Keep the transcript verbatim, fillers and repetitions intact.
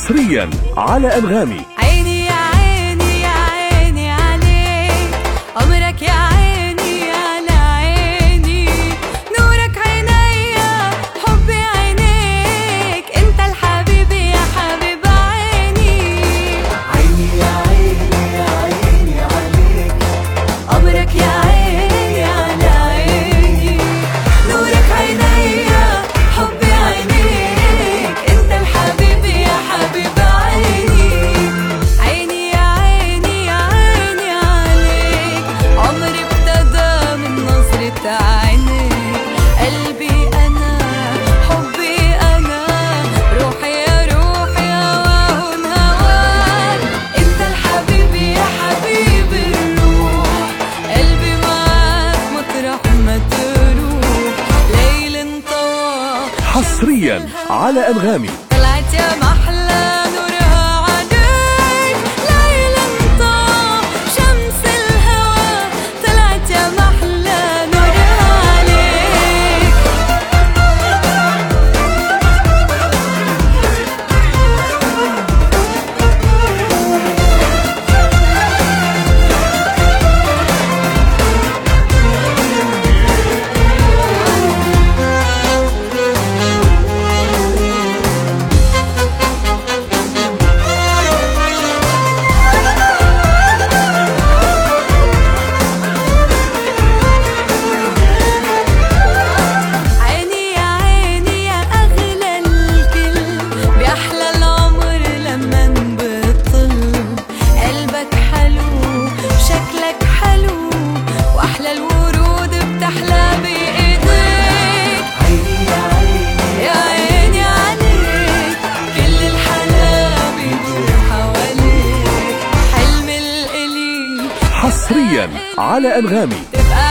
حصريا على أنغامي. عيني يا عيني يا عيني عليك، عمرك يا عيني على عيني، نورك عينيا حبي عينيك، انت الحبيب يا حبيب عيني. عيني يا عيني يا عيني عليك، عمرك يا عيني على عيني، نورك عينيا حبي عينيك، انت الحبيب يا حبيب عيني. عيني يا عيني يا عيني عليك، عمري ابتدى من نظرة عينيك، قلبي انا حبي انا، روحي يا روحي هواهن هواك، انت الحبيب يا حبيب الروح، قلبي معاك مطرح ما تروح، ليل طواف حصريا على أنغامي. طلعت يا محلى نورها عليك، ليل طاف شمس الهوى، طلعت يا محلى نورها عليك. عيني يا عيني يا أغلى الكل، بيحلى العمر لما نبطل، قلبك حلو شكلك حلو، وأحلى الورود بتحلى بإيديك. عيني يا عيني يا عيني عليك، كل الحلا بيدور حواليك، حلم الإلي حصريا على أنغامي. تبقى